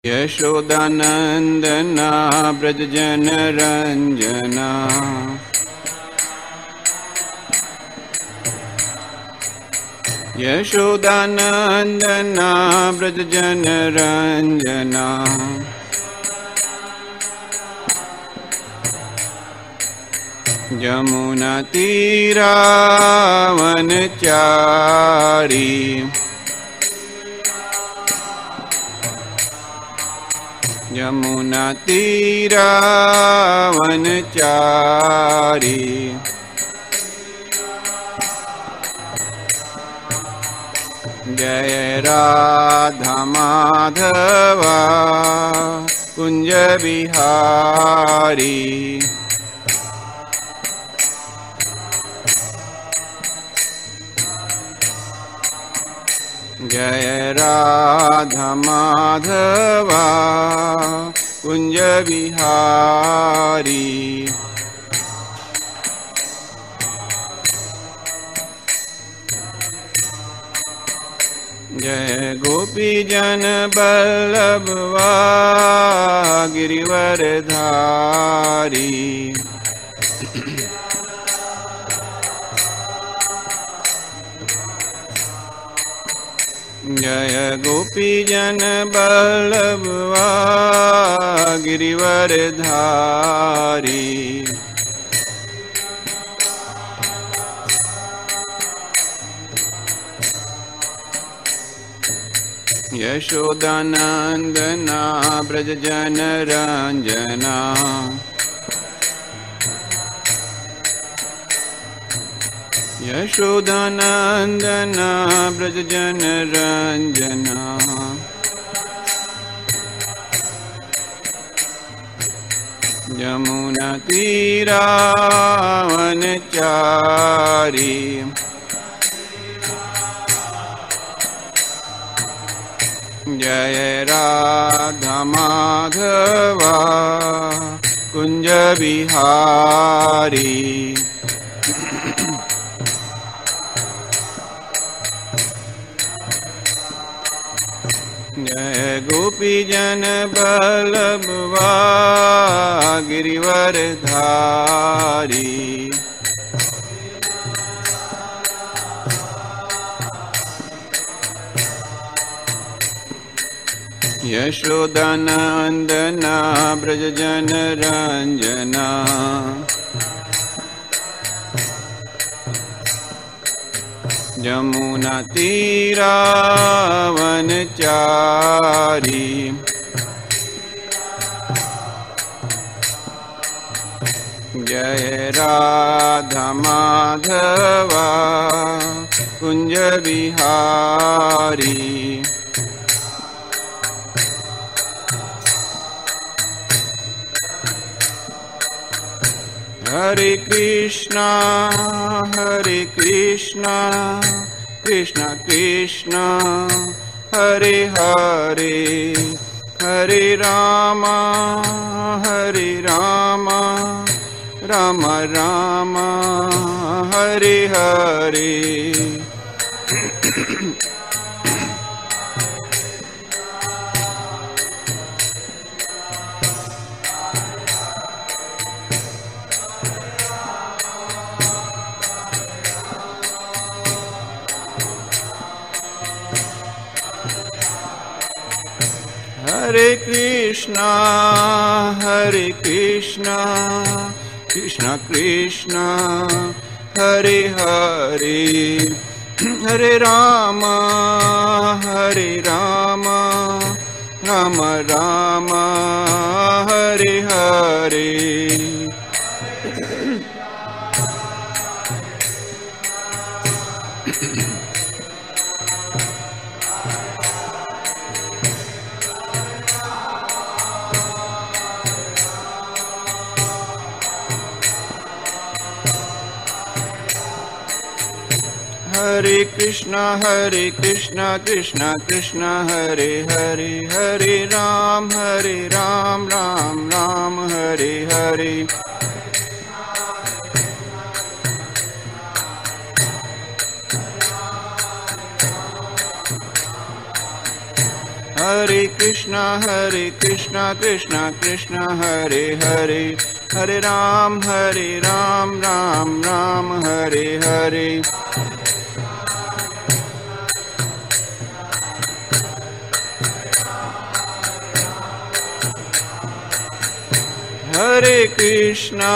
यशोदानंदना ब्रज जन रंजना यशोदानंदना ब्रज जन रंजना यमुना तीरा वनचारी यमुना तीरा वनचारी जय राधा माधवा कुंज बिहारी जय राधा माधवा कुंज बिहारी जय गोपी जन बल्लभवा गिरिवरधारी जय गोपी जन बल्लभवा गिरिवरधारी यशोदानंदना ब्रज जन रंजना यशोदानंदना ब्रज जन रंजना यमुना तीरा वनचारी जय राधा माधवा कुंज बिहारी जय गोपी जन बल्लभवा गिरिवरधारी यशोदानंदना ब्रज जन रंजना यमुना तीरा वनचारी जय राधा माधवा कुंज बिहारी हरे Krishna Krishna Krishna Hare Hare Hare Rama Ram Ram Hare Hare Hare Krishna Krishna Krishna Hare Hare Hare Ram Ram Ram Hare Hare Hare Krishna Krishna Krishna Hare Hare Hare Ram Ram Ram Hare Hare Hare Krishna Krishna Krishna Hare Hare, Hare Ram Ram Ram Hare Hare. Hare Krishna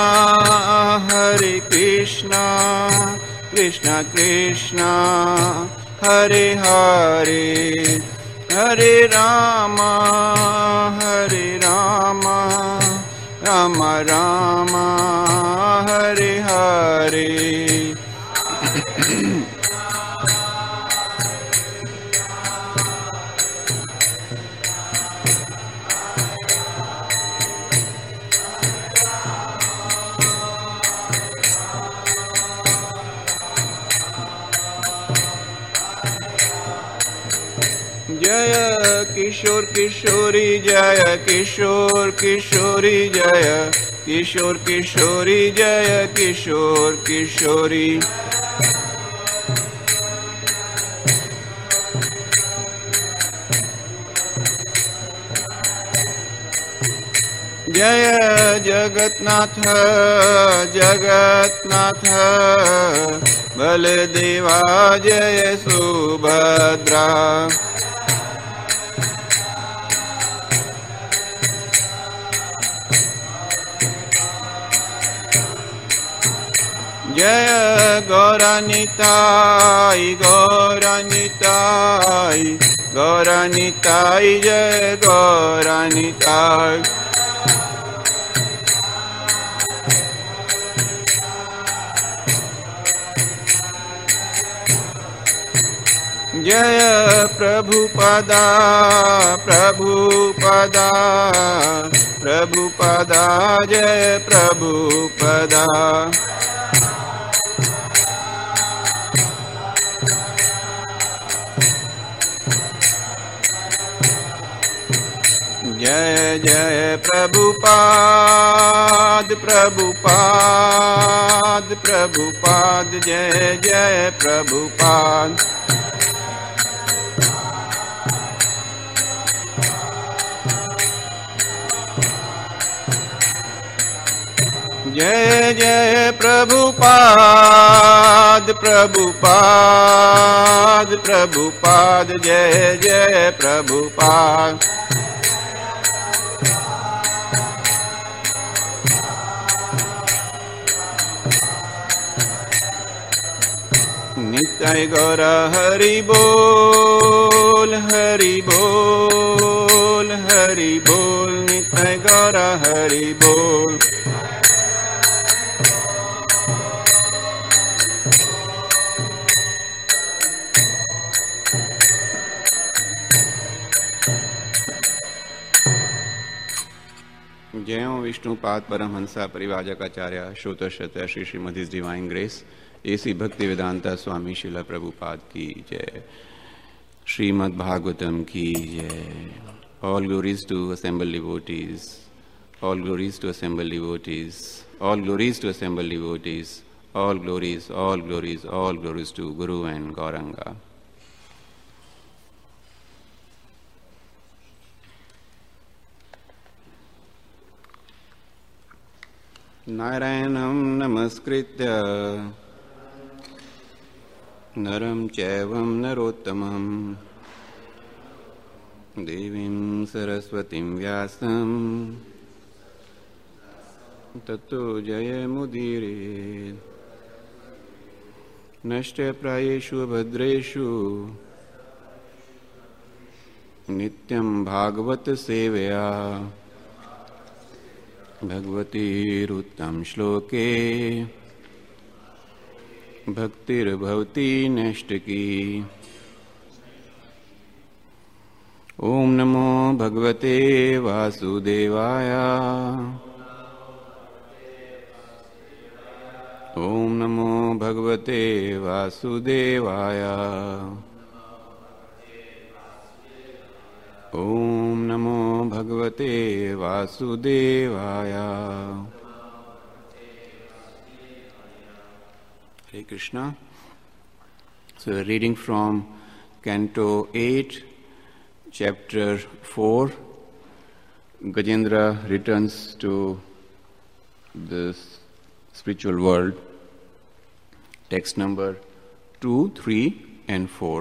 Krishna Krishna Hare Hare, Hare Rama Rama Rama Hare Hare. Jaya Kishore Kishori, Jaya Kishore Kishori, Jaya Kishore Kishori, Jaya Kishore Kishori. Jaya Jagatnath Jagatnath Baladeva, Jaya Subhadra. Jaya Gauranitai Gauranitai Gauranitai, Jaya Gauranitai. Jaya Prabhupada Prabhupada Prabhupada, Jaya Prabhupada. Jaya Jaya Prabhupada Prabhupada Prabhupada, Jaya Jaya Prabhupada. Jaya Jaya Prabhupada Prabhupada Prabhupada, Jaya Jaya Prabhupada. Nitai Gaura Hari Bol Hari Bol Hari Bol, Nitai Gaura Hari Bol. जय विष्णुपाद परमहंसा परिवाजकाचार्य श्रोतशत Shri Srimad his divine grace A C Bhaktivedanta स्वामी शिला प्रभुपाद की जय, श्रीमद् भागवतम की जय. All glories to assembled devotees, all glories to assembled devotees, all glories to assembled devotees, all glories, all glories, all glories to Guru and Gauranga. Narayanam namaskritya naram chaivam narottamam devim saraswatim vyasam tato jayamudire nashte prayeshu bhadreshu nityam bhagavat sevaya भगवतीरुत्तम श्लोके भक्तिर्भवती नैष्टिकी. ओम नमो भगवते वासुदेवाय, ओम नमो भगवते वासुदेवाय, ओम नमो भगवते वासुदेवाय. Hare Krishna. So we're reading from Canto 8, Chapter 4, Gajendra returns to the spiritual world. Text number 2, 3 and 4.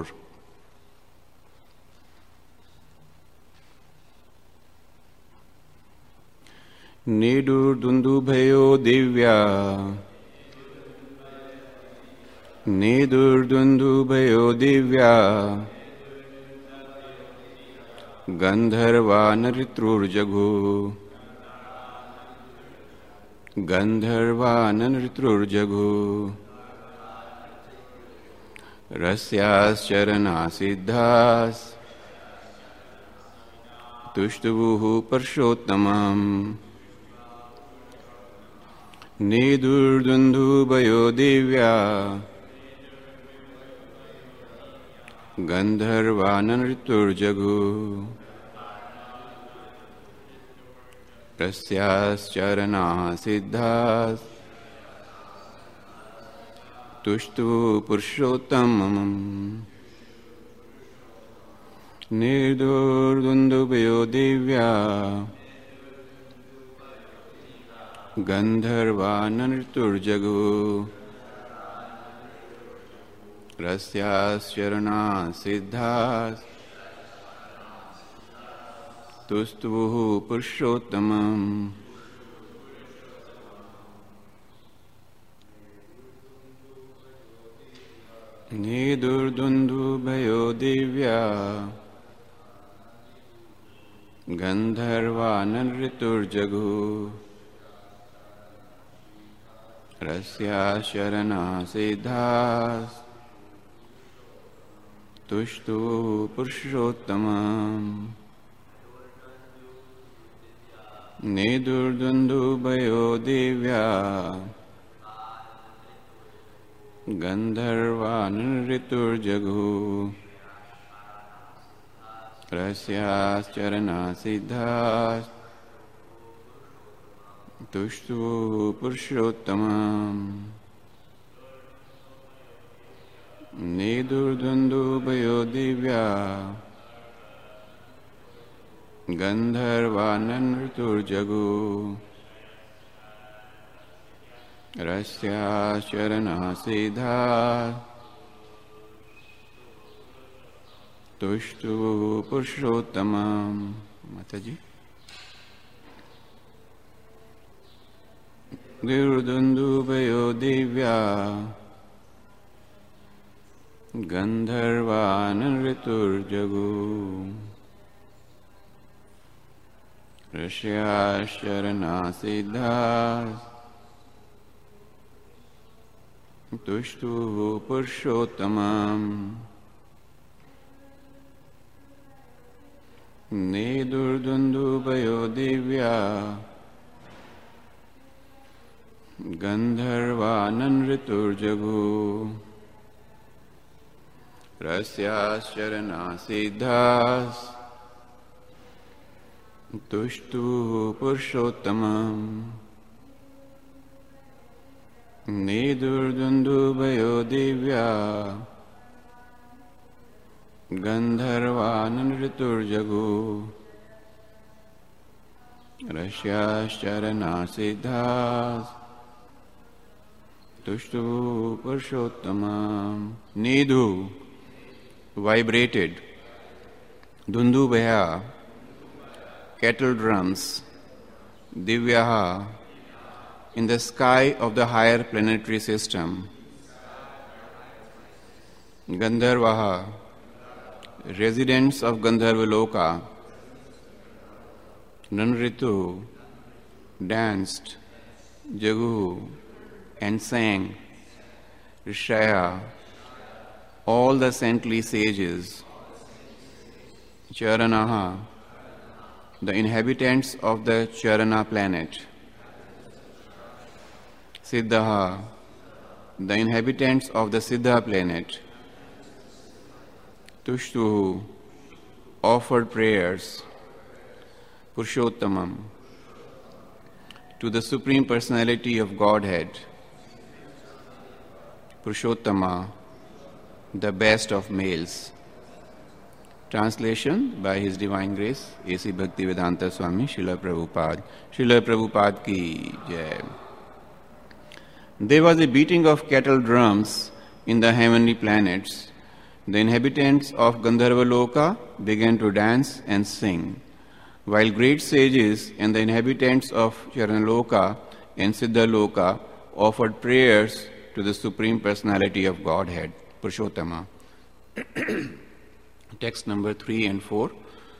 Nedur Dundubhayo Divya Nedur Dundubhayo Divya Gandharva Naritrurjaghu Gandharva Naritrurjaghu Rasyas Charana Siddhas Tushtuvuhu Parshottamam Nedur Dundubhayo Divya Gandharva Naritrurjaghu Rasyas Charana Siddhas Tushtu Purushottamam Nedur Dundubhayo Divya Gandharva Naritrurjaghu Rasyas Charana Siddhas Tustuvuhu Purushottamam Nedur Dundubhayo Divya Gandharva Naritrurjaghu Rasyas Charana Siddhas Tushtu Purushottamam Nedur Dundubhayo Divya Gandharva Naritrurjaghu Rasyas Charana Siddhas Tushtu Purushottamam Nedur Dundubhayo Divya Gandharva Naritrurjaghu Rasyas Charana Siddhas Tushtu Purushottamam. Mataji. Nedur Dundubhayo Divya Gandharva Naritrurjaghu Rasyas Charana Siddhas Tushtu Purushottamam Nedur Dundubhayo Divya Gandharva Naritrurjaghu Rasyas Charana Siddhas Tushtu Purushottamam Nedur Dundubhayo Divya Gandharva Naritrurjaghu Rasyas Charana Siddhas Tushtu Purushottamam. Nidhu vibrated, Dundubhaya kettle drums, Divyaha in the sky of the higher planetary system, Gandharvaha residents of Gandharvaloka, Nanritu danced, Jaghu and sang, Rishaya all the saintly sages, Charanaha the inhabitants of the Charana planet, Siddhaha the inhabitants of the Siddha planet, Tushtuhu offered prayers, Purushottamam to the Supreme Personality of Godhead, Purushottama, the best of males. Translation by His Divine Grace, A.C. Bhaktivedanta Swami Srila Prabhupada. Srila Prabhupada ki jai. There was a beating of cattle drums in the heavenly planets. The inhabitants of Gandharva Loka began to dance and sing, while great sages and the inhabitants of Charanaloka and Siddhaloka offered prayers to the Supreme Personality of Godhead, Purushottama. Text number 3 and 4.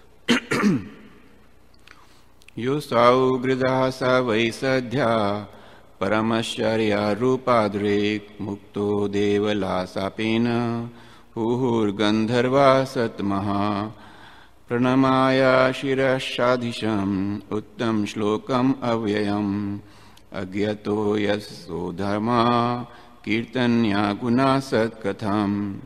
Yosau gridahasa vaisadhya paramasharya rupadre mukto devala sapena huhur gandharva satmaha pranamaya shirashadhisham uttam shlokam avyayam agyato yaso dharma kirtanya gunasat katham.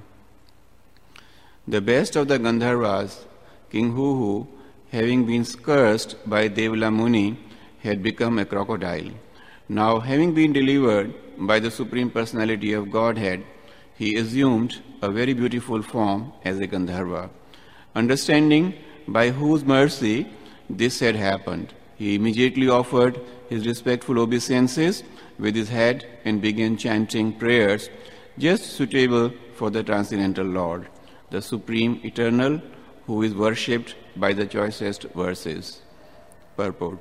The best of the Gandharvas, King Huhu, having been cursed by Devala Muni, had become a crocodile. Now, having been delivered by the Supreme Personality of Godhead, he assumed a very beautiful form as a Gandharva. Understanding by whose mercy this had happened, he immediately offered his respectful obeisances with his head and began chanting prayers just suitable for the Transcendental Lord, the Supreme Eternal, who is worshipped by the choicest verses. Purport.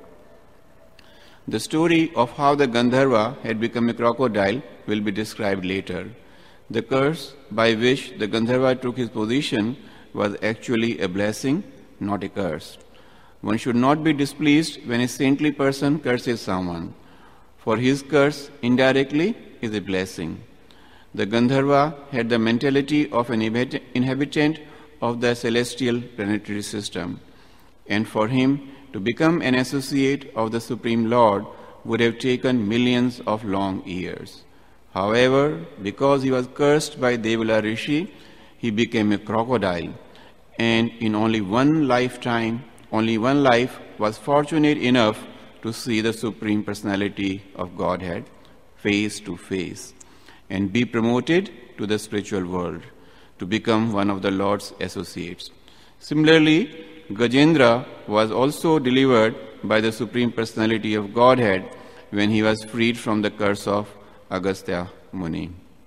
The story of how the Gandharva had become a crocodile will be described later. The curse by which the Gandharva took his position was actually a blessing, not a curse. One should not be displeased when a saintly person curses someone, for his curse indirectly is a blessing. The Gandharva had the mentality of an inhabitant of the celestial planetary system, and for him to become an associate of the Supreme Lord would have taken millions of long years. However, because he was cursed by Devala Rishi, he became a crocodile, and in only one life was fortunate enough to see the Supreme Personality of Godhead face to face and be promoted to the spiritual world, to become one of the Lord's associates. Similarly, Gajendra was also delivered by the Supreme Personality of Godhead when he was freed from the curse of Agastya Muni.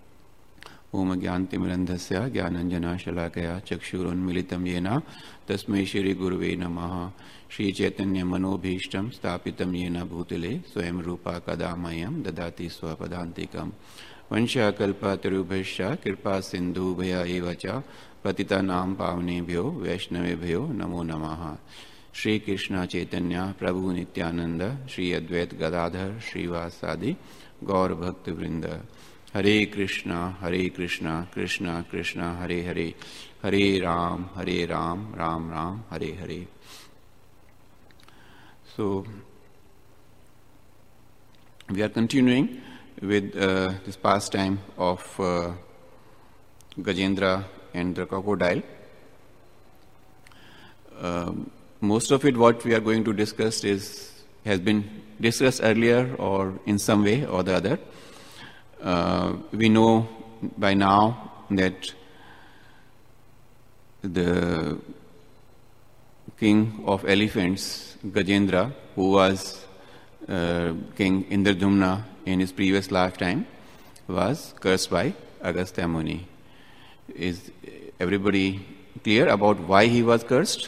Om Gyantimirandhasya Gyananjana Shalakaya Chakshurunmilitam Yena Tasmai Shri Guruve Namaha Shri Chaitanya Manobhishtam Stapitam Yena Bhutile Swayam Rupa Kadamayam Dadati Swapadantikam Vansha Kalpa Tirubhasya Kirpa Sindhu Bhaya Evacha Patita Nam Pavnebhyo Vaishnavebhyo Namo Namaha Shri Krishna Chaitanya Prabhu Nityananda Shri Advait Gadadhar Shri Vasadi Gaur Bhakti Vrinda Hare Krishna, Krishna Krishna, Hare Hare, Hare Ram, Ram Ram, Hare Hare. So, we are continuing with this pastime of Gajendra and the crocodile. Most of it, what we are going to discuss, has been discussed earlier or in some way or the other. We know by now that the king of elephants, Gajendra, who was King Indradumna in his previous lifetime, was cursed by Agastya Muni. Is everybody clear about why he was cursed?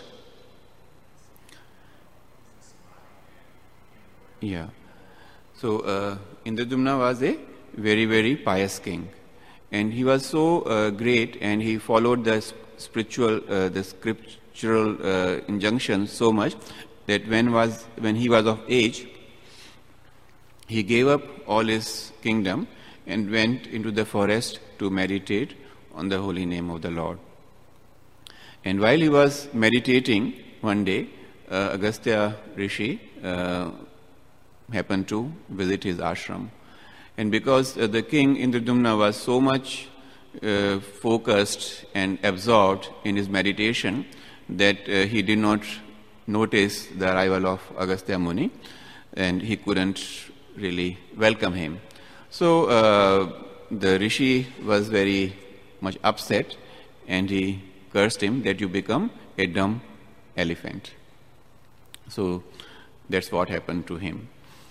Yeah. So Indradumna was a very, very pious king, and he was so great, and he followed the scriptural injunctions so much that when he was of age, he gave up all his kingdom and went into the forest to meditate on the holy name of the Lord. And while he was meditating, one day, Agastya Rishi happened to visit his ashram. And because the king Indradumna was so much focused and absorbed in his meditation that he did not notice the arrival of Agastya Muni, and he couldn't really welcome him. So the Rishi was very much upset, and he cursed him that you become a dumb elephant. So that's what happened to him.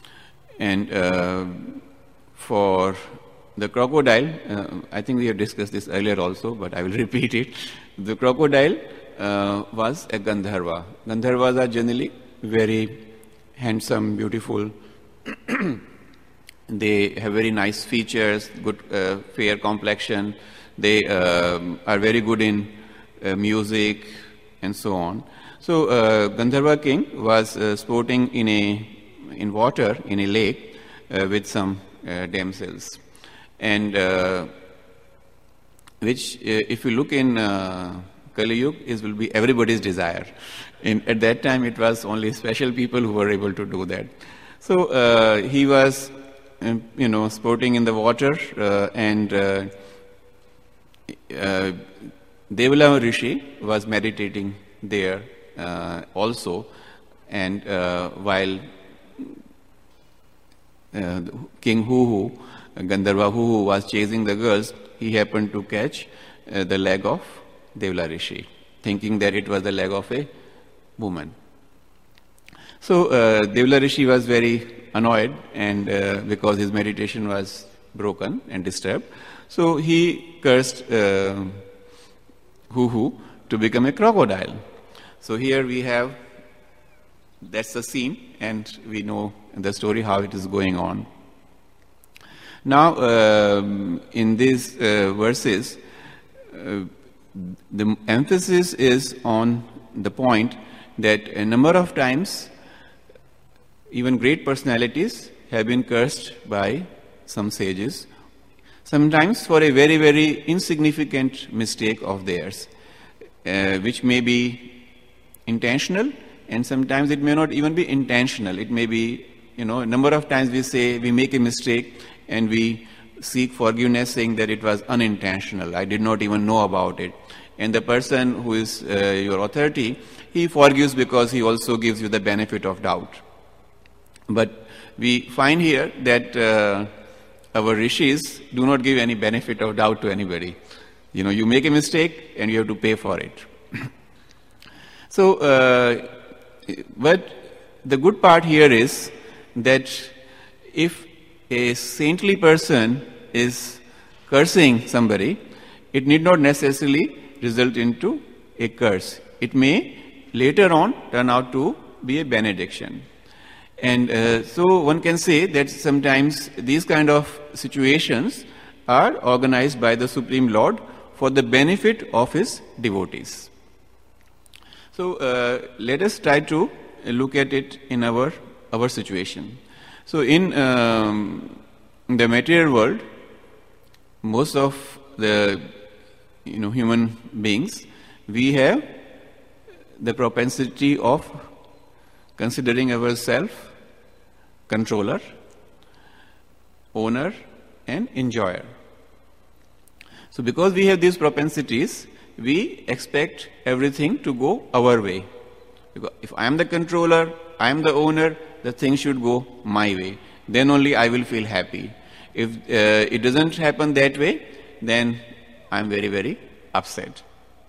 And for the crocodile, I think we have discussed this earlier also, but I will repeat it. The crocodile was a Gandharva. Gandharvas are generally very handsome, beautiful. They have very nice features, good fair complexion. They are very good in music and so on. So Gandharva king was sporting in water in a lake with some damsels, and which if you look in Kali Yuga, it will be everybody's desire. At that time, it was only special people who were able to do that. So he was, sporting in the water, and Devala Rishi was meditating there also, and while King Huhu, Gandharva Huhu, was chasing the girls, he happened to catch the leg of Devala Rishi, thinking that it was the leg of a woman. So Devala Rishi was very annoyed, and because his meditation was broken and disturbed, so he cursed Huhu to become a crocodile. So here we have, that's the scene, and we know the story how it is going on. Now, in these verses, the emphasis is on the point that a number of times even great personalities have been cursed by some sages, sometimes for a very, very insignificant mistake of theirs, which may be intentional, and sometimes it may not even be intentional. It may be, a number of times we say we make a mistake and we seek forgiveness saying that it was unintentional, I did not even know about it. And the person who is your authority, he forgives because he also gives you the benefit of doubt. But we find here that our rishis do not give any benefit of doubt to anybody. You make a mistake and you have to pay for it. So, but the good part here is that if a saintly person is cursing somebody, it need not necessarily result into a curse. It may later on turn out to be a benediction. And so one can say that sometimes these kind of situations are organized by the Supreme Lord for the benefit of his devotees. So let us try to look at it in our situation. So in the material world, most of the human beings, we have the propensity of considering ourselves controller, owner, and enjoyer. So because we have these propensities, we expect everything to go our way. Because if I am the controller, I am the owner, the thing should go my way. Then only I will feel happy. If it doesn't happen that way, then I am very, very upset.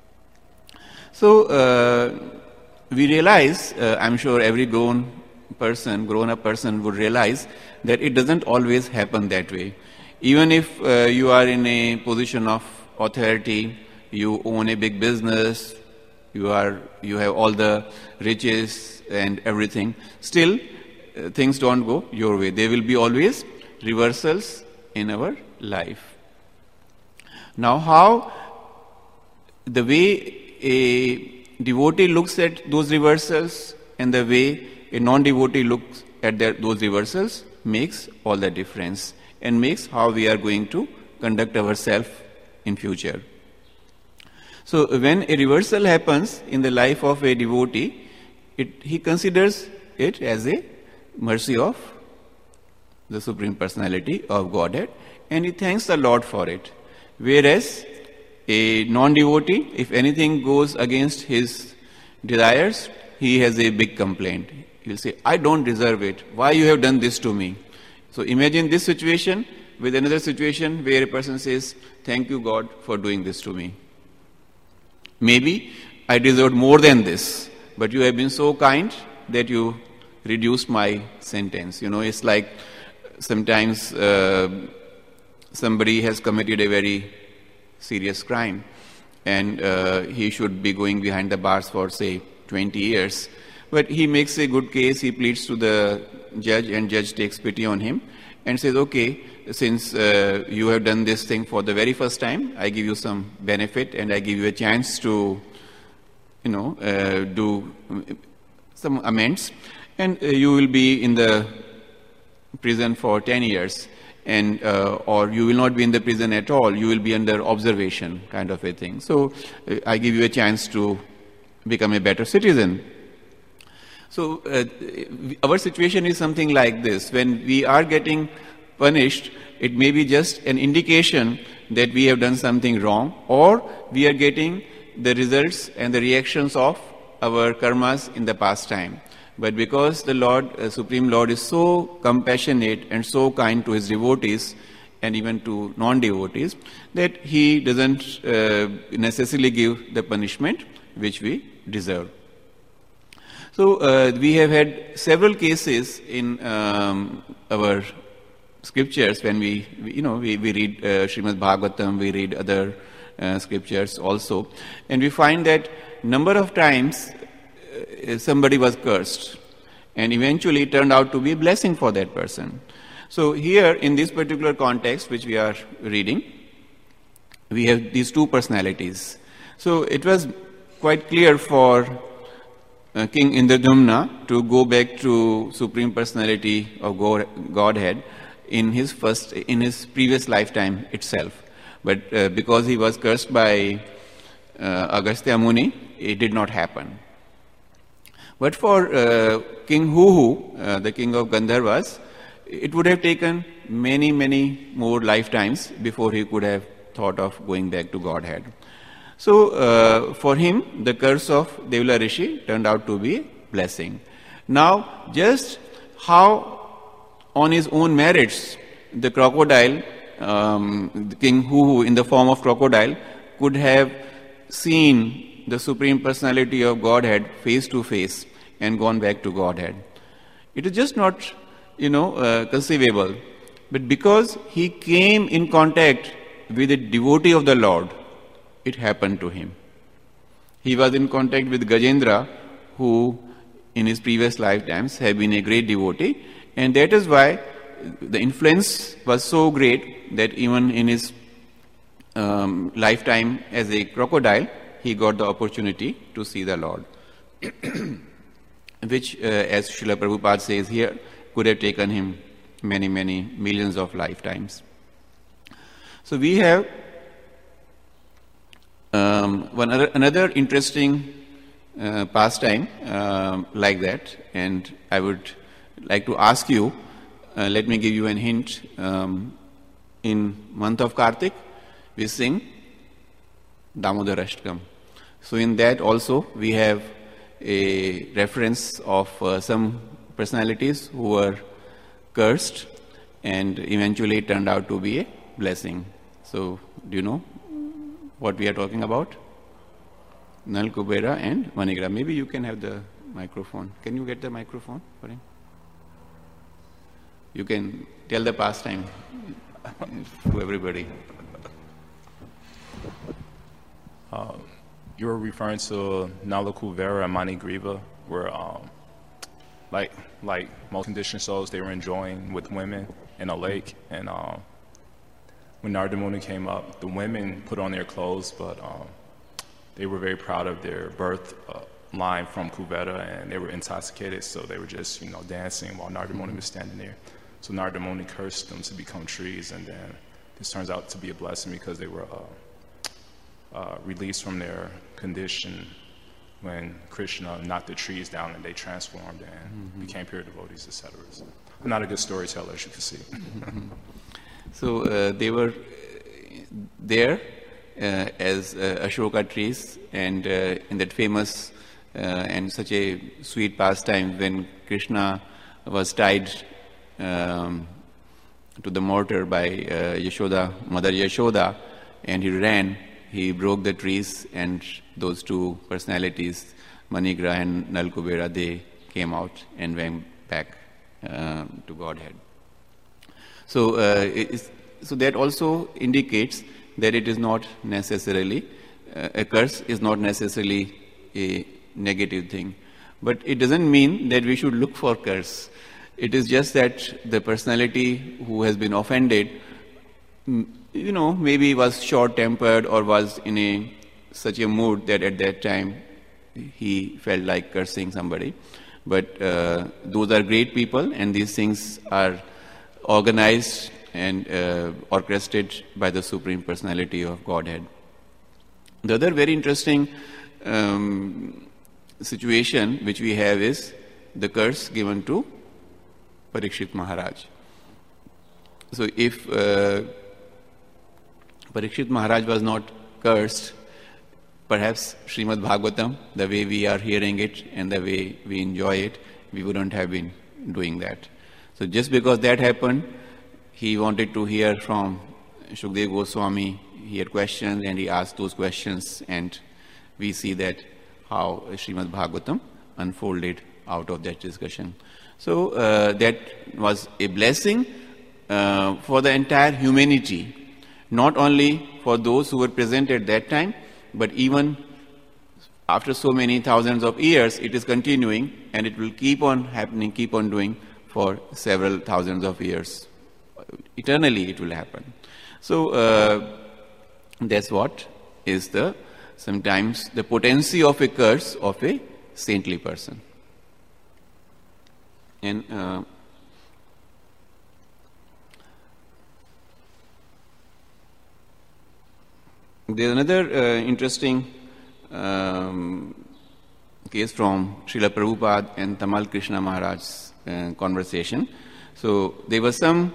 So we realize, I'm sure every grown-up person would realize that it doesn't always happen that way. Even if you are in a position of authority, you own a big business, you have all the riches and everything, still things don't go your way. There will be always reversals in our life. Now, how the way a devotee looks at those reversals and the way a non-devotee looks at those reversals makes all the difference and makes how we are going to conduct ourselves in future. So when a reversal happens in the life of a devotee, he considers it as a mercy of the Supreme Personality of Godhead, and he thanks the Lord for it. Whereas a non-devotee, if anything goes against his desires, he has a big complaint. He will say, I don't deserve it. Why you have done this to me? So imagine this situation with another situation where a person says, thank you God for doing this to me. maybe I deserved more than this, but you have been so kind that you reduced my sentence. It's like sometimes somebody has committed a very serious crime, and he should be going behind the bars for, say, 20 years. But he makes a good case, he pleads to the judge, and judge takes pity on him and says, okay, since you have done this thing for the very first time, I give you some benefit and I give you a chance to, do some amends, and you will be in the prison for 10 years, and or you will not be in the prison at all, you will be under observation, kind of a thing. So I give you a chance to become a better citizen. So our situation is something like this. When we are getting punished, it may be just an indication that we have done something wrong, or we are getting the results and the reactions of our karmas in the past time. But because the Lord, Supreme Lord, is so compassionate and so kind to his devotees and even to non-devotees, that he doesn't necessarily give the punishment which we deserve. So we have had several cases in our scriptures when we read Srimad Bhagavatam, we read other scriptures also, and we find that number of times somebody was cursed, and eventually it turned out to be a blessing for that person. So here, in this particular context which we are reading, we have these two personalities. So it was quite clear for King Indradyumna to go back to Supreme Personality of Godhead in his previous lifetime itself. But because he was cursed by Agastya Muni, it did not happen. But for King Huhu, the king of Gandharvas, it would have taken many, many more lifetimes before he could have thought of going back to Godhead. So for him, the curse of Devla Rishi turned out to be a blessing. Now, just how on his own merits, the crocodile, the King Huhu in the form of crocodile, could have seen the Supreme Personality of Godhead face to face and gone back to Godhead. It is just not, conceivable. But because he came in contact with a devotee of the Lord, it happened to him. He was in contact with Gajendra, who in his previous lifetimes had been a great devotee, and that is why the influence was so great that even in his lifetime as a crocodile, he got the opportunity to see the Lord, which, as Srila Prabhupada says here, could have taken him many, many millions of lifetimes. So we have another interesting pastime like that, and I would like to ask you, let me give you an hint. In month of Kartik, we sing Damodar Ashtakam. So in that also we have a reference of some personalities who were cursed and eventually turned out to be a blessing. So do you know what we are talking about? Nal Kubera and Manigra. Maybe you can have the microphone. Can you get the microphone for him? You can tell the pastime to everybody. You were referring to Nala Kuvera and Manigriva, where like most conditioned souls, they were enjoying with women in a lake. And when Narada Muni came up, the women put on their clothes, but they were very proud of their birth line from Kuvera, and they were intoxicated, so they were just dancing while Narada Muni was standing there. So Narada Muni cursed them to become trees, and then this turns out to be a blessing because they were released from their condition when Krishna knocked the trees down and they transformed and became pure devotees, etc. So I'm not a good storyteller, as you can see. So they were there as Ashoka trees, and in that famous and such a sweet pastime when Krishna was tied to the mortar by Yashoda, Mother Yashoda, and he ran he broke the trees, and those two personalities, Manigra and Nal Kubera, they came out and went back to Godhead. So, so that also indicates that it is not necessarily, a curse is not necessarily a negative thing. But it doesn't mean that we should look for curse. It is just that the personality who has been offended, maybe was short-tempered or was in such a mood that at that time he felt like cursing somebody. But those are great people, and these things are organized and orchestrated by the Supreme Personality of Godhead. The other very interesting situation which we have is the curse given to Parikshit Maharaj. So if Parikshit Maharaj was not cursed, perhaps Srimad Bhagavatam, the way we are hearing it and the way we enjoy it, we wouldn't have been doing that. So just because that happened, he wanted to hear from Shukdev Goswami. He had questions and he asked those questions, and we see that how Srimad Bhagavatam unfolded out of that discussion. So that was a blessing for the entire humanity, not only for those who were present at that time, but even after so many thousands of years, it is continuing, and it will keep on happening, keep on doing for several thousands of years. Eternally it will happen. So that's what is sometimes the potency of a curse of a saintly person. And there's another interesting case from Srila Prabhupada and Tamal Krishna Maharaj's conversation. So there was some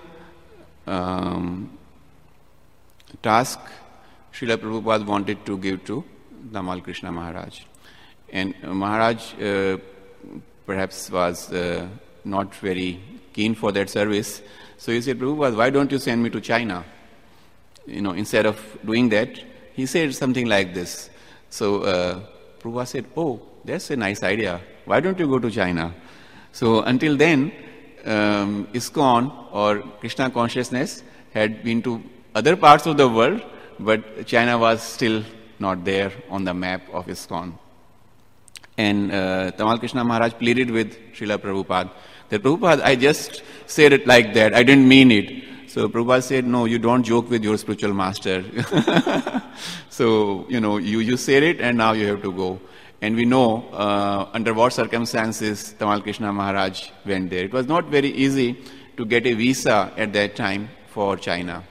task Srila Prabhupada wanted to give to Tamal Krishna Maharaj. And Maharaj perhaps was not very keen for that service. So he said, Prabhupada, why don't you send me to China? Instead of doing that, he said something like this. So Prabhupada said, oh, that's a nice idea. Why don't you go to China? So until then, ISKCON or Krishna consciousness had been to other parts of the world, but China was still not there on the map of ISKCON. And Tamal Krishna Maharaj pleaded with Srila Prabhupada that, Prabhupada, I just said it like that, I didn't mean it. So Prabhupada said, no, you don't joke with your spiritual master. So, you said it and now you have to go. And we know under what circumstances Tamal Krishna Maharaj went there. It was not very easy to get a visa at that time for China.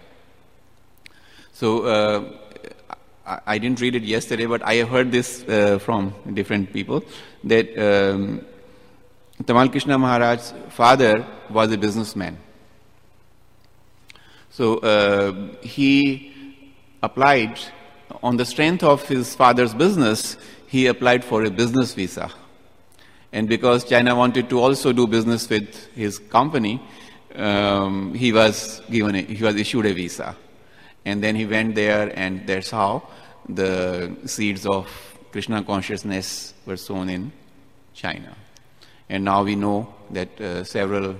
So I didn't read it yesterday, but I have heard this from different people, that Tamal Krishna Maharaj's father was a businessman. So he applied, on the strength of his father's business, he applied for a business visa. And because China wanted to also do business with his company, he was issued a visa. And then he went there, and that's how the seeds of Krishna consciousness were sown in China. And now we know that several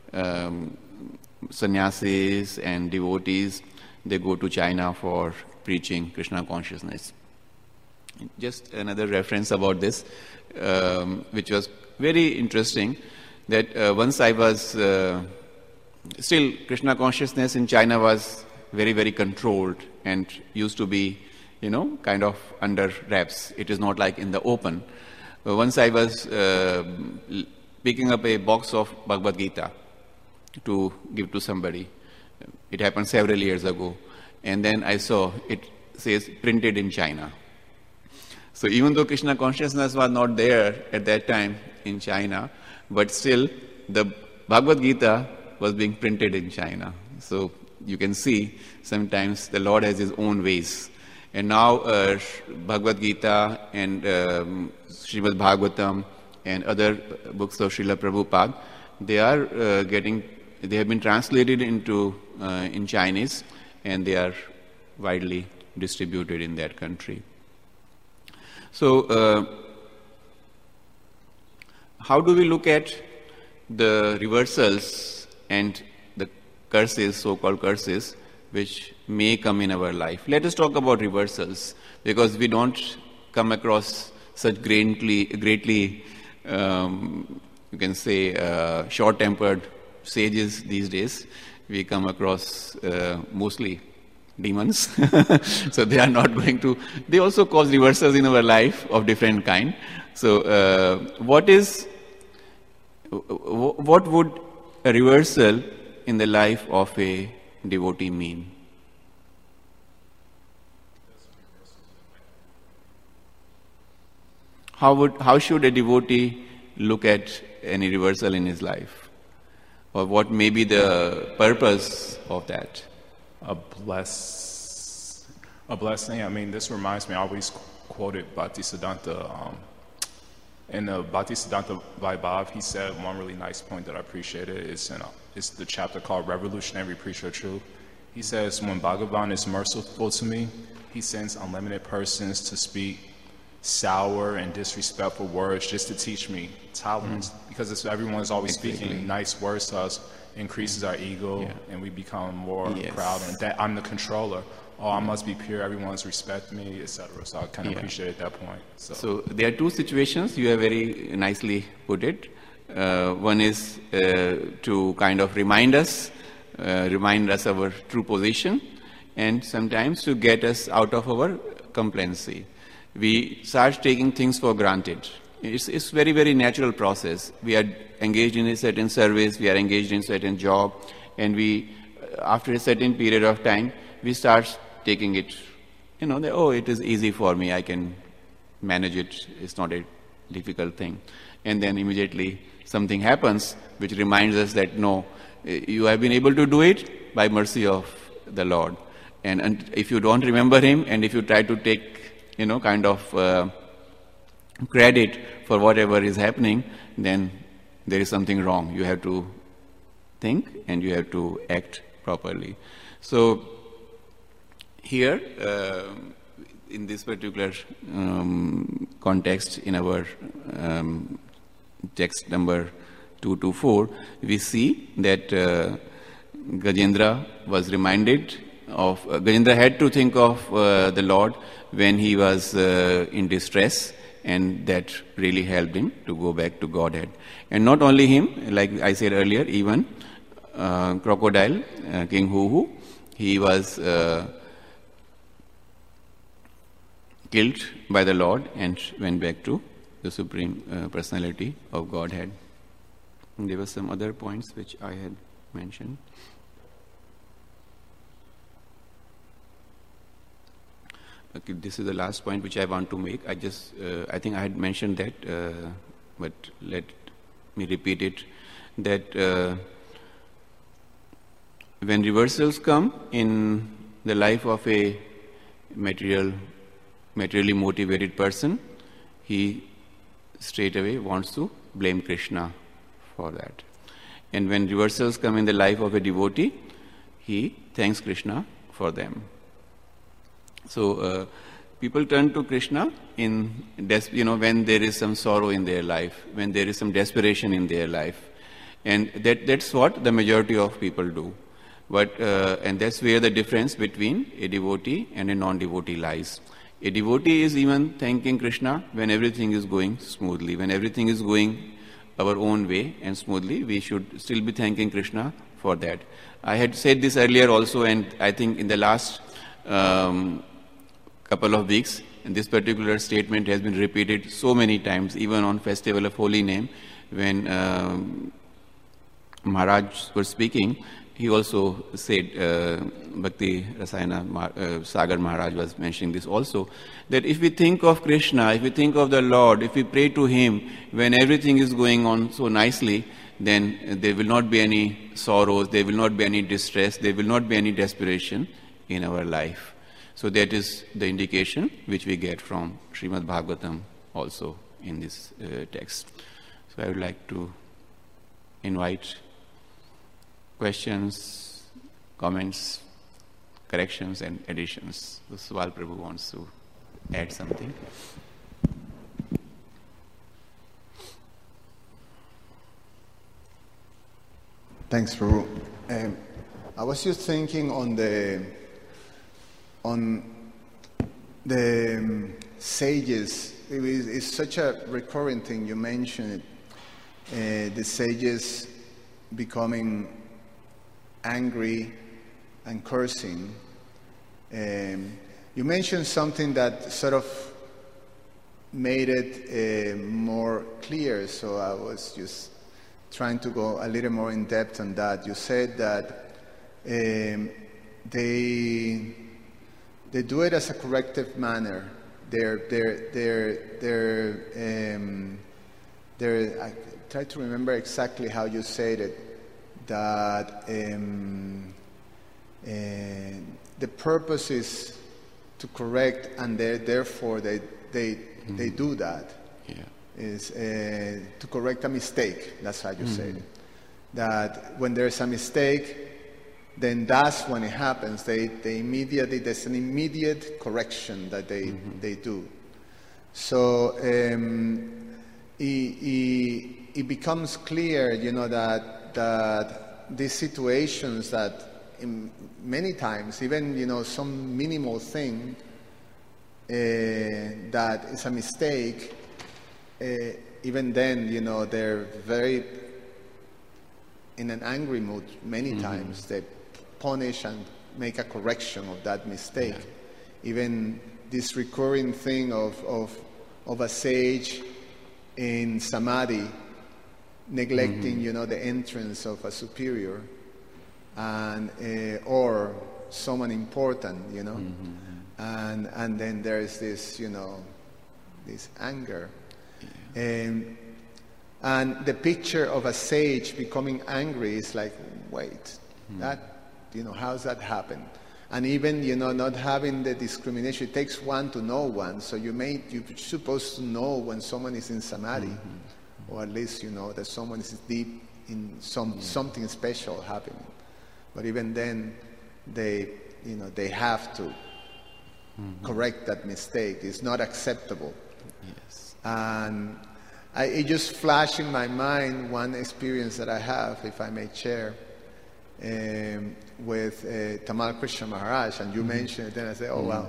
sannyasis and devotees, they go to China for preaching Krishna consciousness. Just another reference about this, which was very interesting, that once I was, still Krishna consciousness in China was very, very controlled and used to be, kind of under wraps. It is not like in the open. Once I was picking up a box of Bhagavad Gita to give to somebody. It happened several years ago. And then I saw it says printed in China. So even though Krishna consciousness was not there at that time in China, but still the Bhagavad Gita was being printed in China. So you can see sometimes the Lord has his own ways. And now Bhagavad Gita and Srimad Bhagavatam and other books of Srila Prabhupada, they have been translated into in Chinese, and they are widely distributed in that country. So, how do we look at the reversals and the curses, so-called curses, which may come in our life? Let us talk about reversals, because we don't come across such greatly you can say, short-tempered sages these days. We come across mostly demons. So they are not going to, they also cause reversals in our life of different kind. So what would a reversal in the life of a devotee mean? How should a devotee look at any reversal in his life? Or what may be the purpose of that? A blessing. I mean, this reminds me, I always quoted Bhaktisiddhanta. In the Bhaktisiddhanta Vaibhav, he said one really nice point that I appreciated. It's the chapter called Revolutionary Preacher of Truth. He says, when Bhagavan is merciful to me, he sends unlimited persons to speak sour and disrespectful words just to teach me tolerance, because everyone is always speaking nice words to us, increases our ego, and we become more proud, and that I'm the controller. Oh, I must be pure, everyone's respect me, etc. So I kind of appreciate that point. So there are two situations, you have very nicely put it. One is to kind of remind us our true position, and sometimes to get us out of our complacency. We start taking things for granted. It's very, very natural process. We are engaged in a certain service, we are engaged in a certain job, and we, after a certain period of time, we start taking it, it is easy for me, I can manage it, it's not a difficult thing. And then immediately something happens which reminds us that no, you have been able to do it by mercy of the Lord. And if you don't remember Him, and if you try to take kind of credit for whatever is happening, then there is something wrong. You have to think and you have to act properly. So here, in this particular context, in our text number 224, we see that Gajendra was reminded of, Gajendra had to think of the Lord when he was in distress, and that really helped him to go back to Godhead. And not only him, like I said earlier, even Crocodile, King Huhu, he was killed by the Lord and went back to the Supreme Personality of Godhead. And there were some other points which I had mentioned. Okay, this is the last point which I want to make. I think I had mentioned that, but let me repeat it, that when reversals come in the life of a materially motivated person, he straight away wants to blame Krishna for that. And when reversals come in the life of a devotee, he thanks Krishna for them. So people turn to Krishna when there is some sorrow in their life, when there is some desperation in their life, and that's what the majority of people do. But and that's where the difference between a devotee and a non-devotee lies. A devotee is even thanking Krishna when everything is going smoothly, when everything is going our own way and smoothly. We should still be thanking Krishna for that. I had said this earlier also, and I think in the last couple of weeks, and this particular statement has been repeated so many times, even on Festival of Holy Name, when Maharaj was speaking, he also said, Bhakti Rasayana Sagar Maharaj was mentioning this also, that if we think of Krishna, if we think of the Lord, if we pray to Him when everything is going on so nicely, then there will not be any sorrows, there will not be any distress, there will not be any desperation in our life. So that is the indication which we get from Srimad Bhagavatam also in this text. So I would like to invite questions, comments, corrections and additions. So Swal Prabhu wants to add something. Thanks, Prabhu. I was just thinking on the sages. It's such a recurring thing. You mentioned it. The sages becoming angry and cursing. You mentioned something that sort of made it more clear, so I was just trying to go a little more in depth on that. You said that they do it as a corrective manner. I try to remember exactly how you said it. That the purpose is to correct, and therefore they do that. Yeah. Is to correct a mistake. That's how you said it. That when there's a mistake, then that's when it happens. There's an immediate correction that they do. So it becomes clear, that these situations that many times, even some minimal thing that is a mistake, even then, they're very in an angry mood many times. They punish and make a correction of that mistake. Yeah. Even this recurring thing of a sage in samadhi neglecting, the entrance of a superior and or someone important, and then there's this, this anger. And the picture of a sage becoming angry is like, wait, that, how's that happen? And even, not having the discrimination, it takes one to know one. So you're supposed to know when someone is in samadhi, or at least, that someone is deep in something special happening. But even then, they have to correct that mistake. It's not acceptable. Yes. And it just flashed in my mind one experience that I have, if I may share, with Tamal Krishna Maharaj, and you mentioned it, and I said, oh wow.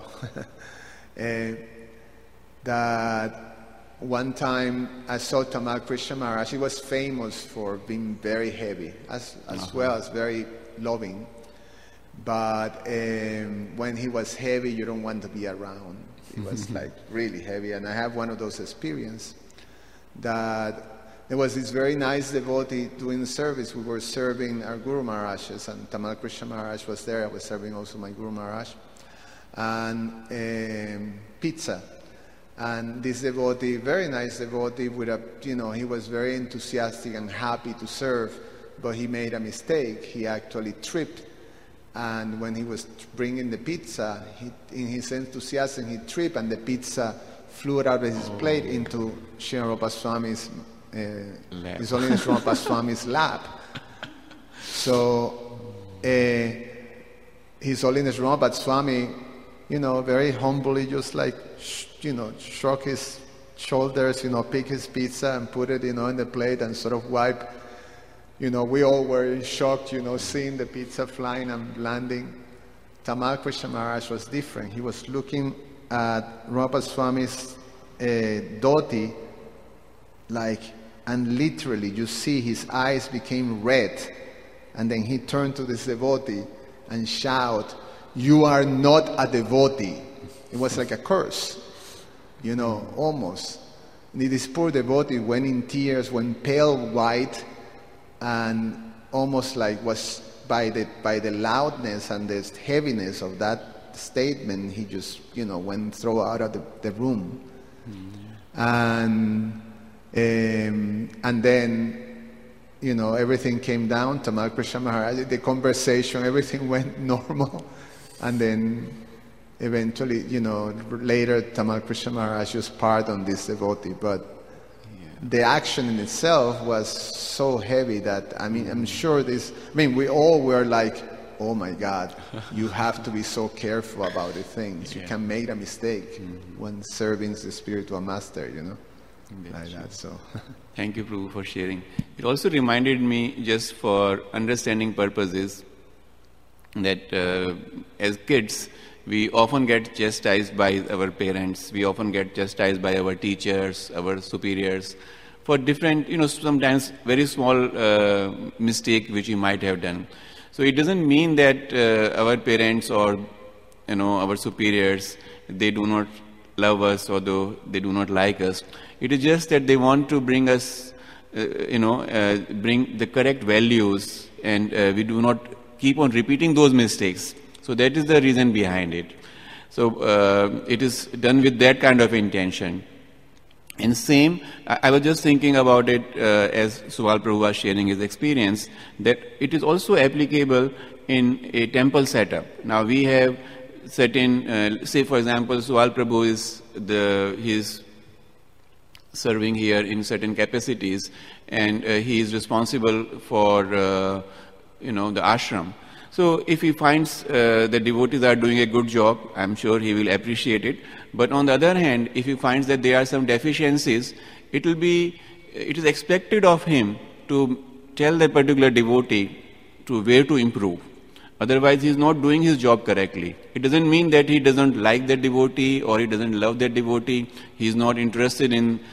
That one time I saw Tamal Krishna Maharaj. He was famous for being very heavy, as well as very loving. But when he was heavy, you don't want to be around. He was like really heavy. And I have one of those experiences that there was this very nice devotee doing the service. We were serving our Guru Maharajas, and Tamal Krishna Maharaj was there. I was serving also my Guru Maharaj. And pizza. And this devotee, very nice devotee, he was very enthusiastic and happy to serve, but he made a mistake. He actually tripped. And when he was bringing the pizza, in his enthusiasm, he tripped, and the pizza flew out of his plate into Srila Rupa Swami's, His Holiness Rupa Swami's lap. So, His Holiness Rupa Swami, very humbly, just like, shrug his shoulders, pick his pizza and put it, in the plate and sort of wipe. We all were in shock, seeing the pizza flying and landing. Tamal Krishna Maharaj was different. He was looking at Rupa Swami's dhoti, and literally you see his eyes became red. And then he turned to this devotee and shout, "You are not a devotee." It was like a curse, almost. And this poor devotee went in tears, went pale white, and almost like was by the loudness and the heaviness of that statement, he just went thrown out of the room. And then everything came down. Tamal Krishna Maharaj, the conversation, everything went normal, and then eventually, later Tamal Krishna Maharaj just pardoned this devotee, but the action in itself was so heavy that, I'm sure we all were like, oh my God, you have to be so careful about the things. You can make a mistake when serving the spiritual master, you know, like that. So, thank you, Prabhu, for sharing. It also reminded me, just for understanding purposes, that as kids, we often get chastised by our parents. We often get chastised by our teachers, our superiors, for different, sometimes very small mistake which we might have done. So it doesn't mean that our parents or, our superiors, they do not love us, or though they do not like us. It is just that they want to bring us, bring the correct values, and we do not keep on repeating those mistakes. So that is the reason behind it. So it is done with that kind of intention. And same, I was just thinking about it as Suval Prabhu was sharing his experience, that it is also applicable in a temple setup. Now we have certain, say for example, Suval Prabhu is serving here in certain capacities, and he is responsible for, the ashram. So if he finds the devotees are doing a good job, I'm sure he will appreciate it. But on the other hand, if he finds that there are some deficiencies, it is expected of him to tell that particular devotee to where to improve. Otherwise, he is not doing his job correctly. It doesn't mean that he doesn't like that devotee or he doesn't love that devotee. He is not interested in,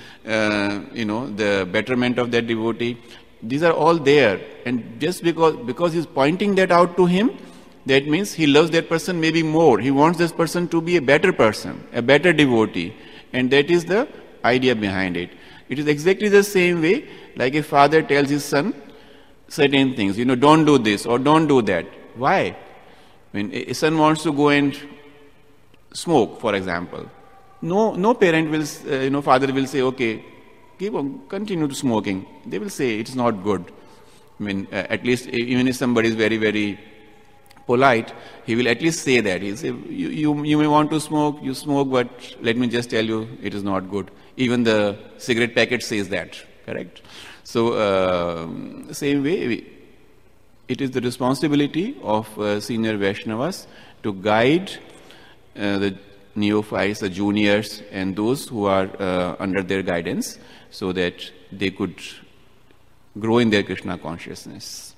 the betterment of that devotee. These are all there, and just because he's pointing that out to him, that means he loves that person maybe more. He wants this person to be a better person, a better devotee, and that is the idea behind it. It is exactly the same way, like a father tells his son certain things, don't do this or don't do that. Why? When a son wants to go and smoke, for example, no parent will, father will say, okay, continue smoking. They will say it's not good. I mean, at least even if somebody is very, very polite, he will at least say that. He'll say, you may want to smoke, you smoke, but let me just tell you, it is not good. Even the cigarette packet says that, correct? So, same way, it is the responsibility of senior Vaishnavas to guide the neophytes, the juniors, and those who are under their guidance, so that they could grow in their Krishna consciousness.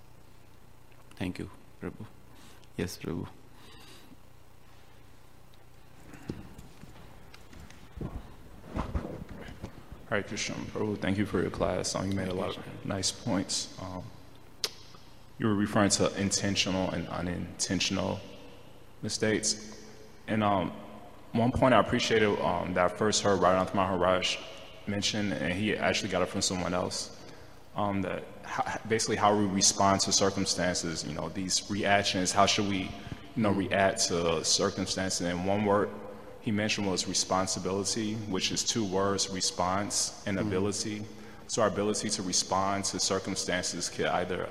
Thank you, Prabhu. Yes, Prabhu. Hare Krishna, Prabhu, thank you for your class. You made a lot of nice points. You were referring to intentional and unintentional mistakes. And one point I appreciated that I first heard Radhanath Maharaj mention, and he actually got it from someone else, that basically how we respond to circumstances, these reactions, how should we, react to circumstances. And one word he mentioned was responsibility, which is two words, response and ability. So our ability to respond to circumstances could either,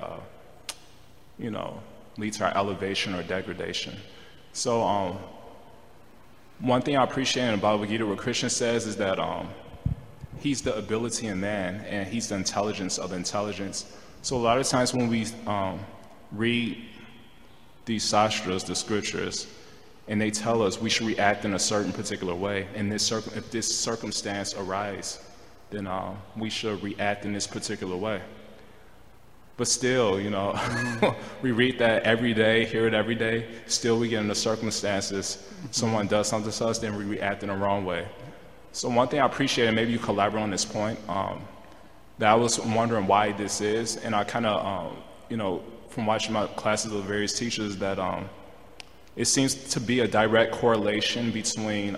lead to our elevation or degradation. So one thing I appreciate in the Bhagavad Gita, what Krishna says is that he's the ability in man, and he's the intelligence of intelligence. So a lot of times when we read these sastras, the scriptures, and they tell us we should react in a certain particular way, and if this circumstance arises, then we should react in this particular way. But still, we read that every day, hear it every day, still we get into circumstances, someone does something to us, then we react in the wrong way. So one thing I appreciate, and maybe you collaborate on this point, that I was wondering why this is, and I kind of, from watching my classes with various teachers, that it seems to be a direct correlation between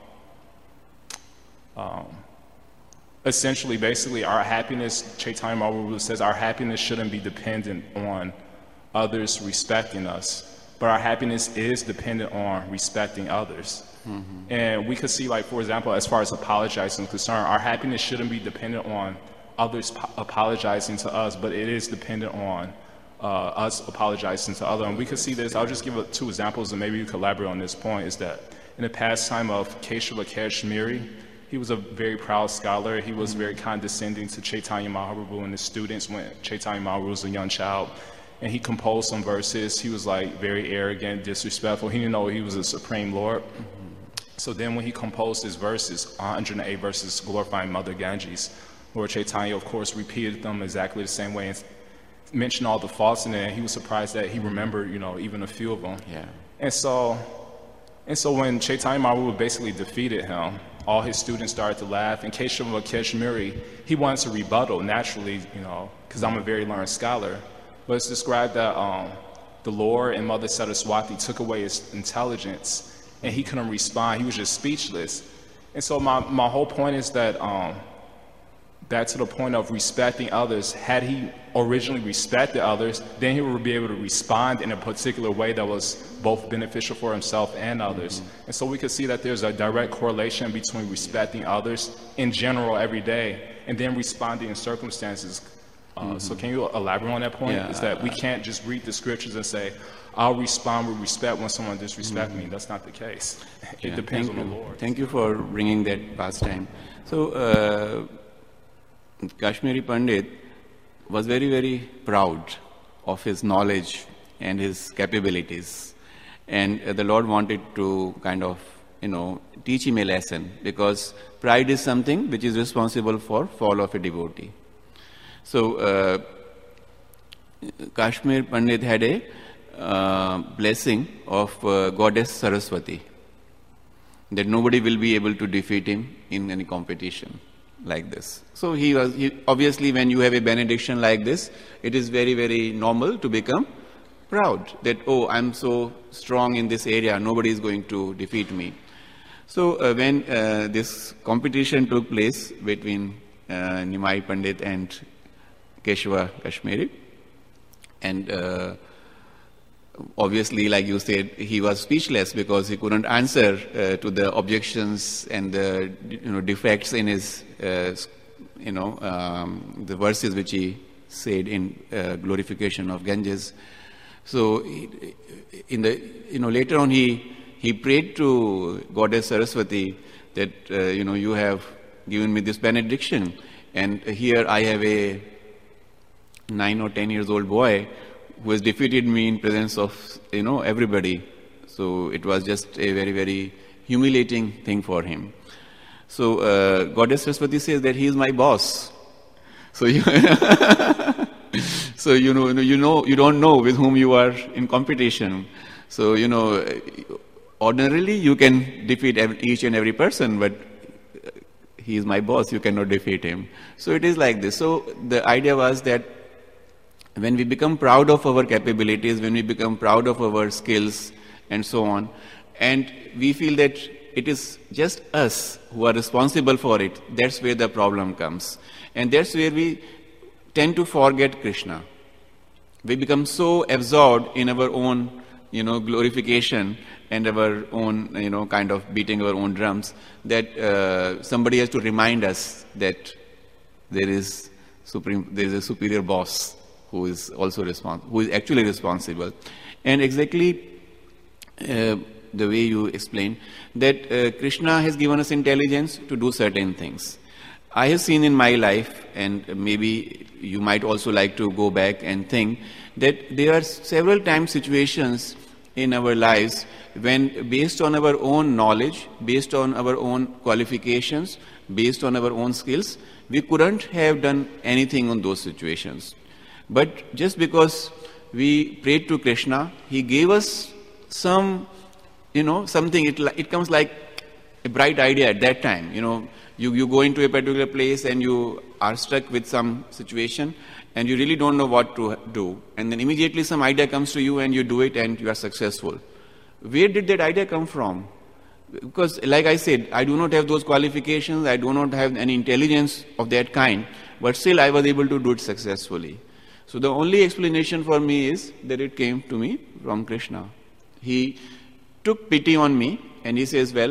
essentially, basically, our happiness, Chaitanya Mahaprabhu says, our happiness shouldn't be dependent on others respecting us, but our happiness is dependent on respecting others. And we could see, like, for example, as far as apologizing is concerned, our happiness shouldn't be dependent on others apologizing to us, but it is dependent on us apologizing to others. And we could see this. I'll just give two examples, and maybe you collaborate on this point, is that in the pastime of Kesava Kashmiri, he was a very proud scholar. He was very condescending to Chaitanya Mahaprabhu and his students when Chaitanya Mahaprabhu was a young child. and he composed some verses. He was like very arrogant, disrespectful. He didn't know he was a supreme Lord. So then when he composed his verses, 108 verses glorifying Mother Ganges, Lord Chaitanya, of course, repeated them exactly the same way and mentioned all the faults in it. And he was surprised that he remembered, even a few of them. Yeah. And so when Chaitanya Mahaprabhu basically defeated him, all his students started to laugh. And Keshava Kashmiri, he wanted to rebuttal naturally, because I'm a very learned scholar. But it's described that the Lord and Mother Saraswati took away his intelligence, and he couldn't respond. He was just speechless. And so my whole point is that back to the point of respecting others, had he originally respected others, then he would be able to respond in a particular way that was both beneficial for himself and others. And so we could see that there's a direct correlation between respecting others in general every day and then responding in circumstances. So can you elaborate on that point? Yeah. Is that we can't just read the scriptures and say, I'll respond with respect when someone disrespects me. That's not the case. It depends on the Lord. Thank you for bringing that pastime. So, Kashmiri Pandit was very, very proud of his knowledge and his capabilities. And the Lord wanted to kind of, teach him a lesson, because pride is something which is responsible for fall of a devotee. So, Kashmir Pandit had a blessing of Goddess Saraswati, that nobody will be able to defeat him in any competition like this. So he obviously, when you have a benediction like this, it is very, very normal to become proud that, oh, I'm so strong in this area, nobody is going to defeat me. So when this competition took place between Nimai Pandit and Keshava Kashmiri, and obviously, like you said, he was speechless because he couldn't answer to the objections and the defects in his the verses which he said in glorification of Ganges. So in the later on he prayed to Goddess Saraswati that you have given me this benediction, and here I have a 9 or 10 years old boy who has defeated me in presence of everybody. So it was just a very, very humiliating thing for him. So Goddess Saraswati says that he is my boss. So you you don't know with whom you are in competition. So ordinarily you can defeat each and every person, but he is my boss, you cannot defeat him. So it is like this. So the idea was that when we become proud of our capabilities, when we become proud of our skills and so on, and we feel that it is just us who are responsible for it, that's where the problem comes. And that's where we tend to forget Krishna. We become so absorbed in our own, glorification and our own, kind of beating our own drums, that somebody has to remind us that there is a superior boss who is also who is actually responsible. And exactly the way you explained, that Krishna has given us intelligence to do certain things. I have seen in my life, and maybe you might also like to go back and think, that there are several times situations in our lives when, based on our own knowledge, based on our own qualifications, based on our own skills, we couldn't have done anything on those situations. But just because we prayed to Krishna, he gave us some, something. It comes like a bright idea at that time. You go into a particular place and you are stuck with some situation and you really don't know what to do. And then immediately some idea comes to you and you do it and you are successful. Where did that idea come from? Because like I said, I do not have those qualifications, I do not have any intelligence of that kind, but still I was able to do it successfully. So the only explanation for me is that it came to me from Krishna. He took pity on me and he says, well,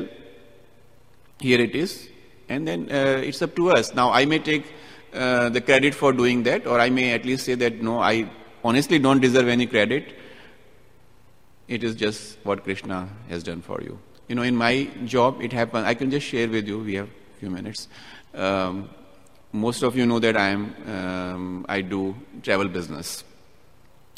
here it is, and then it's up to us. Now I may take the credit for doing that, or I may at least say that no, I honestly don't deserve any credit. It is just what Krishna has done for you. In my job, it happened. I can just share with you. We have a few minutes. Most of you know that I do travel business.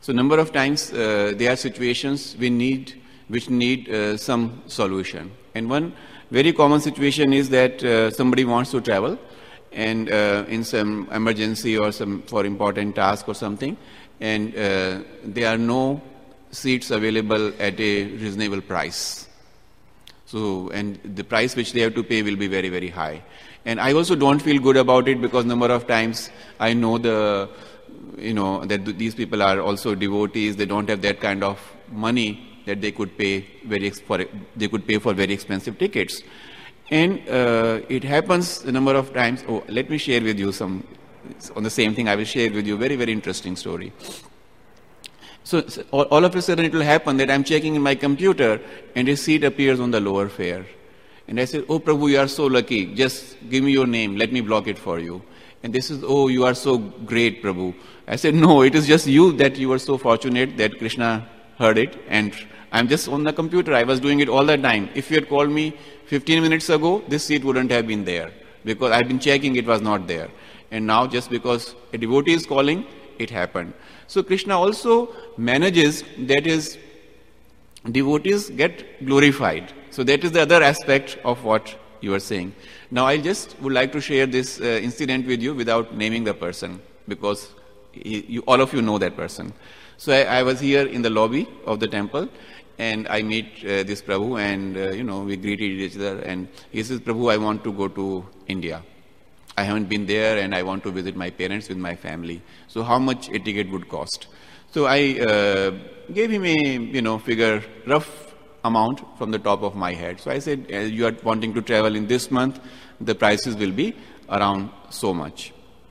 So number of times there are situations which need some solution. And one very common situation is that somebody wants to travel and in some emergency or some for important task or something, and there are no seats available at a reasonable price. So, and the price which they have to pay will be very, very high. And I also don't feel good about it because number of times I know that these people are also devotees. They don't have that kind of money that they could pay for very expensive tickets. And it happens a number of times. Oh, let me share with you some on the same thing. I will share with you a very, very interesting story. So all of a sudden it will happen that I'm checking in my computer and a seat appears on the lower fare. And I said, "Oh Prabhu, you are so lucky. Just give me your name. Let me block it for you." And this is, "Oh, you are so great, Prabhu." I said, "No, it is just you that you were so fortunate that Krishna heard it. And I'm just on the computer. I was doing it all the time. If you had called me 15 minutes ago, this seat wouldn't have been there because I've been checking, it was not there. And now just because a devotee is calling, it happened." So Krishna also manages that is devotees get glorified. So that is the other aspect of what you are saying. Now I just would like to share this incident with you without naming the person because all of you know that person. So I was here in the lobby of the temple and I meet this Prabhu and we greeted each other and he says, "Prabhu, I want to go to India. I haven't been there and I want to visit my parents with my family. So how much a ticket would cost?" So I gave him a figure, rough amount from the top of my head. So I said, "You are wanting to travel in this month, the prices will be around so much."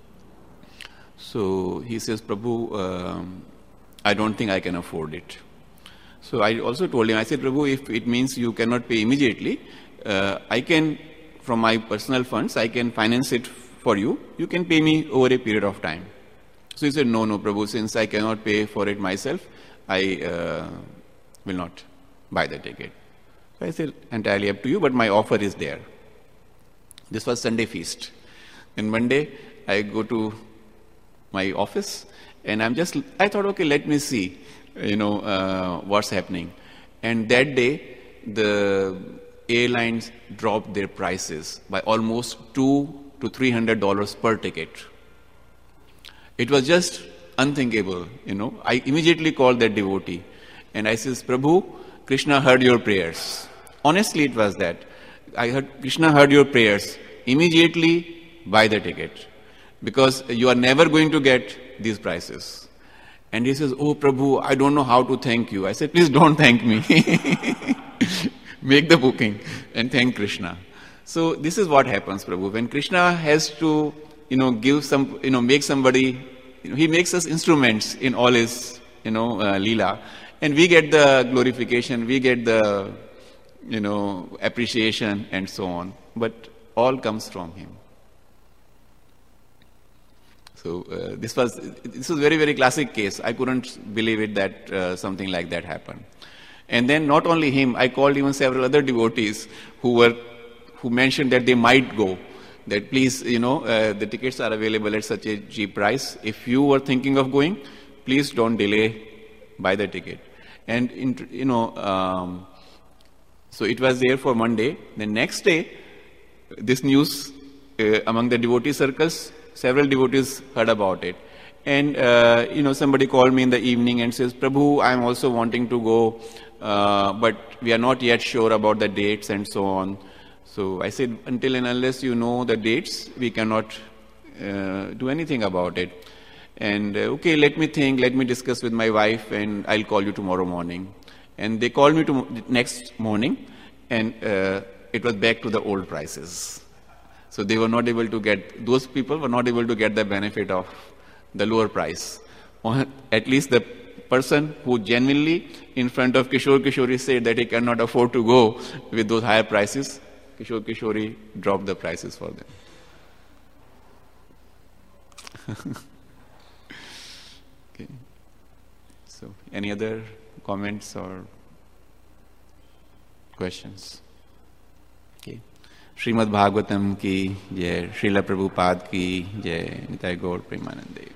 So he says, "Prabhu, I don't think I can afford it." So I also told him, I said, "Prabhu, if it means you cannot pay immediately, I can, from my personal funds, I can finance it for you. You can pay me over a period of time." So he said, No, Prabhu, since I cannot pay for it myself, I will not buy the ticket." So I said, "Entirely up to you, but my offer is there." This was Sunday feast. And Monday, I go to my office and I thought, okay, let me see, what's happening. And that day, the airlines dropped their prices by almost $200 to $300 per ticket. It was just unthinkable, I immediately called that devotee and I says, "Prabhu, Krishna heard your prayers." Honestly, it was that. I heard, "Krishna heard your prayers. Immediately buy the ticket because you are never going to get these prices." And he says, "Oh Prabhu, I don't know how to thank you." I said, "Please don't thank me." Make the booking and thank Krishna. So this is what happens, Prabhu. When Krishna has to, make somebody, he makes us instruments in all his, Leela. And we get the glorification, we get the, appreciation and so on. But all comes from him. So this was very, very classic case. I couldn't believe it that something like that happened. And then not only him, I called even several other devotees who mentioned that they might go. That please, the tickets are available at such a cheap price. If you were thinking of going, please don't delay, buy the ticket. And so it was there for Monday. The next day, this news among the devotee circles, several devotees heard about it. And, somebody called me in the evening and says, "Prabhu, I'm also wanting to go, but we are not yet sure about the dates and so on." So I said, "Until and unless you know the dates, we cannot do anything about it." And, "Okay, let me think, let me discuss with my wife and I'll call you tomorrow morning." And they called me next morning and it was back to the old prices. So they were not able to those people were not able to get the benefit of the lower price. Or at least the person who genuinely in front of Kishore Kishori said that he cannot afford to go with those higher prices, Kishore Kishori dropped the prices for them. Okay. So any other comments or questions? Okay. Srimad Bhagavatam ki jai, Srila Prabhupada ki jai, Nitai Gaur Premanande.